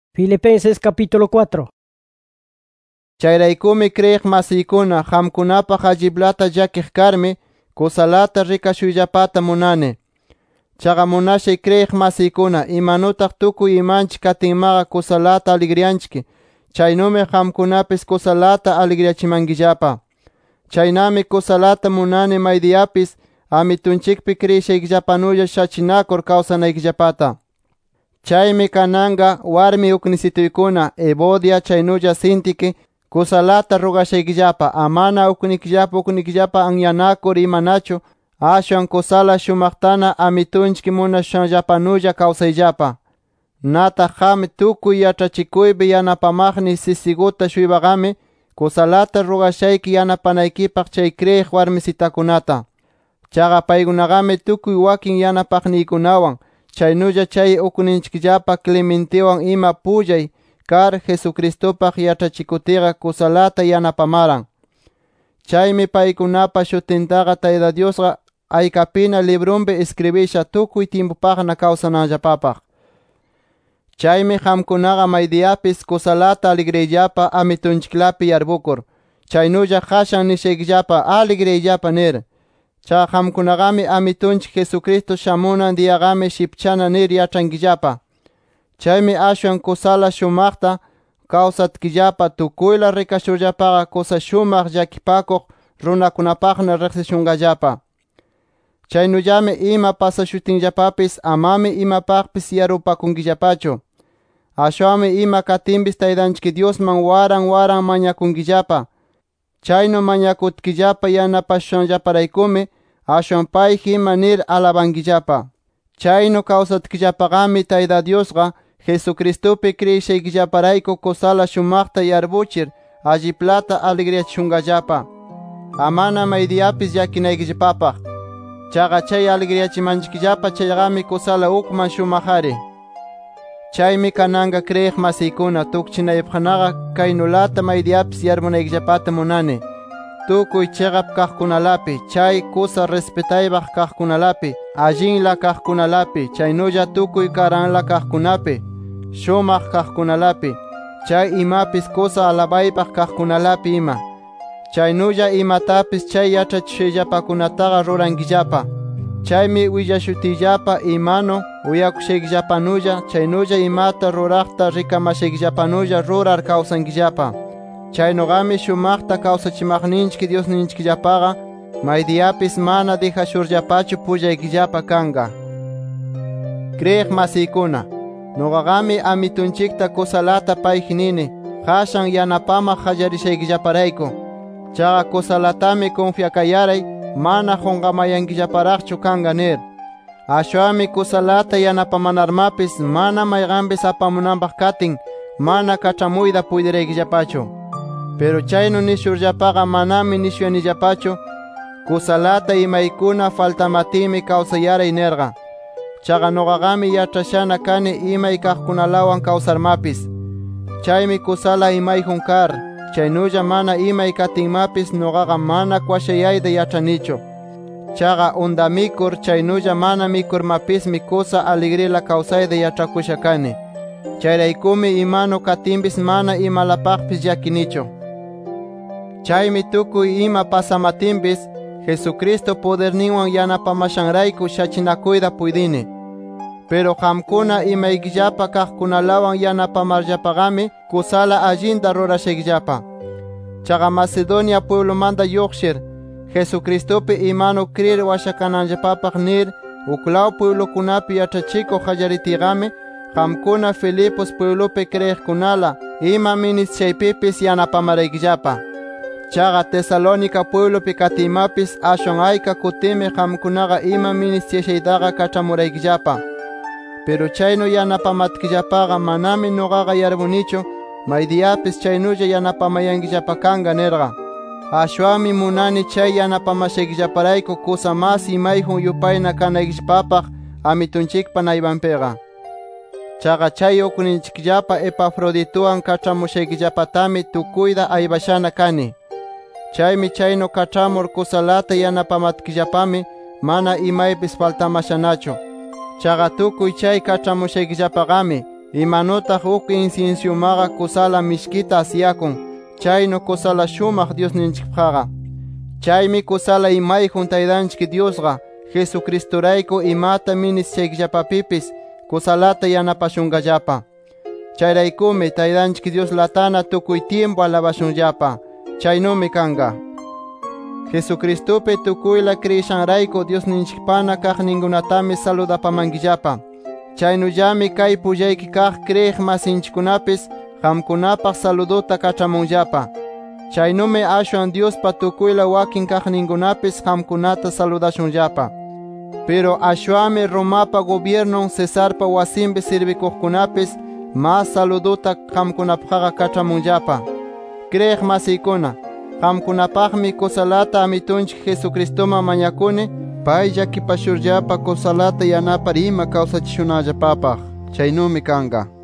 Filipenses capítulo 4. Chayraykumi kriyiq masiykuna hamkunapaq alliblata llakiq karmi kusalata rikashuyllapata munani. Chaqa munashay kriyiq masiykuna imanutaq tukuy imanchik katinmaqa kusalata alegrianchik, chaynumi hamkunapis kusalata alegriachimankillapa. Chaynami kusalata munani maydiyapis Amitunchikpi kriyishaykillapanulla shachinakur kawsanaykillapata. Chaymi kananga warmi uknisituykuna Evodia chaynulla Sintique kusalata rugashaykillapa amana uknikillapa anyanakur imanachu ashwan kusala shumaqtana Amitunchik munashanllapanulla kawsayllapa. Nataq qam tukuy yachachikuypi yanapamaqni sisiguta shuybaqami kusalata rugashayki yanapanaykipaq chay kriyiq warmisitakunata. Chaqa paykunaqami tukuy wakin yanapaqniykunawan chaynulla chay ukninchikllapa Clementewan ima pullay kar Jesucristopaq yachachikutiqa kusalata yanapamaran. Chaymi paykunapa shutintaqa Tayta Diosqa aykapina librumpi escribisha tukuy tiempupaqna kawsananllapapaq. Chaymi qamkunaqa maydiyapis kusalata alegreyllapa Amitunchiklapi yarpukur, chaynulla qashan nishaykillapa alegreyllapa nir. Chaqa qamkunaqami Amitunchik Jesucristo shamunan diyaqami shipchana nir yachrankillapa. Chaymi ashwan kusala shumaqta kawsatkillapa tukuyla rikashurllapaqa kusa shumaq llakipakuq runakunapaqna riqsishungallapa. Chaynullami ima pasashutinllapapis amami imapaqpis yarupakunkillapachu. Ashwanmi ima katinpis Taytanchik Diosman waran mañakunkillapa. Chayno mañakutkillapa yanapashunllaparaykumi ashwan payki ima nir alabankillapa. Chayno kawsatkillapaqami Tayta Diosqa Jesucristopi kriyishaykillaparayku kusala shumaqta yarpuchir alliplata alegriachishungallapa. Amana maydiyapis llakinaykillapapaq. Chaqa chay alegriachimanchikllapa chayqami kusala ukman shumaqari. Chaymi kananga kriyiq masiykuna tukchinaypaqnaqa kaynulata maydiyapis yarpunaykillapata munani. Tukuy chiqap kaqkunalapi, chay kusa respetaypaq kaqkunalapi, allinla kaqkunalapi, chaynulla tukuy karanla kaqkunapi, shumaq kaqkunalapi, chay imapis kusa alabaypaq kaqkunalapi ima. Chaynulla imatapis chay yachachishayllapakunataqa rurankillapa. Chaymi willashutiyllapa imano uyakushaykillapanulla, chaynulla imata ruraqta rikamashaykillapanulla rurar kawsankillapa. Chaynuqami shumaqta kawsachimaqninchik Diosninchikllapaqa maydiyapis mana dijashurllapachu pullaykillapa kanqa. Kriyiq masiykuna, nuqaqami Amitunchikta kusalata payji nini, qashan yanapamaq qallarishaykillaparayku. Chaqa kusalatami confiakayaray mana qunqamayankillaparaqchu kanqa nir. Ashwanmi kusalata yanapamanarmapis mana mayqanpis apamunanpaq katin mana kach'amuyta puydiraykillapachu. Pero chayno nishurllapaqa manami nishuyanillapachu kusalata imaykuna faltamatimi kawsayaray nirqa. Chaqa nuqaqami yachashana kani imay kaqkunalawan kawsarmapis. Chaymi kusala imayjun kar, chaynulla mana imay katinmapis nuqaqa mana kwashayayta yachanichu. Chaqa undamikur chaynulla mana mikurmapismi kusa alegrila kawsayta yachakusha kani. Chayraykumi imano katinpis mana imalapaqpis llakinichu. Chaymi tukuy ima pasamatinpis Jesucristo poderninwan yanapamashanrayku shachinakuyta puydini. Pero qamkuna imaykillapa kaqkunalawan yanapamarllapaqami kusala allinta rurashaykillapa. Chaqa Macedonia pueblomanta lluqshir Jesucristopi imano kriyir washakananllapapaq nir uklaw pueblokunapi yachachikuq qallaritiqami qamkuna Filipos pueblopi kriyiqkunala ima ministishaypipis yanapamaraykillapa. Chaqa Tesalonica pueblopi katiymapis ashwan ayka kutimi qamkunaqa ima ministishaytaqa kach'amuraykillapa. Pero chayno yanapamatkillapaqa manami nuqaqa yarpunichu maydiyapis chaynulla yanapamayankillapa kanqa nirqa. Ashwanmi munani chay yanapamashaykillaparayku kusa mas imayjun yupayna kanaykillapapaq Amitunchikpa naypanpiqa. Chaqa chay ukninchikllapa Epafrodituwan kach'amushaykillapatami tukuyta aybashana kani. Chaymi chayno kach'amur kusalata yanapamatkillapami mana imaypis faltamashanachu. Chaqa tukuy chay kach'amushaykillapaqami Imanutaq uk inciensiomaqa kusala mishkita asyakun, chayno kusala shumaq Dios ninchikpaqa. Chaymi kusala imayjun Taytanchik Diosqa Jesucristorayku imata ministichaykillapapipis kusalata yanapashungallapa. Chayraykumi Taytanchik Dios latana tukuy tiempo alabashunllapa. Chaynumi kanga. Jesucristopi tukuyla creishanrayku Dios ninchikpana kaq ningunatami saludapamankillapa. Chaynullami kay pullayki kaq creyiq masinchikkunapis qamkunapaq saluduta kach'amunllapa. Chaynumi ashwan Diospa tukuyla wakin kaq ningunapis qamkunata saludashunllapa. Pero ashwami Romapa gobiernon Cesarpa wasimpi sirvikuqkunapis mas saluduta qamkunapaqqa kach'amunllapa. Creyiq masiykuna, qamkunapaqmi kusalata Amitunchik Jesucristoma mañakuni, pay llakipashurllapa kusalata yanapar ima kawsachishunallapapaq. Chaynumi kanga.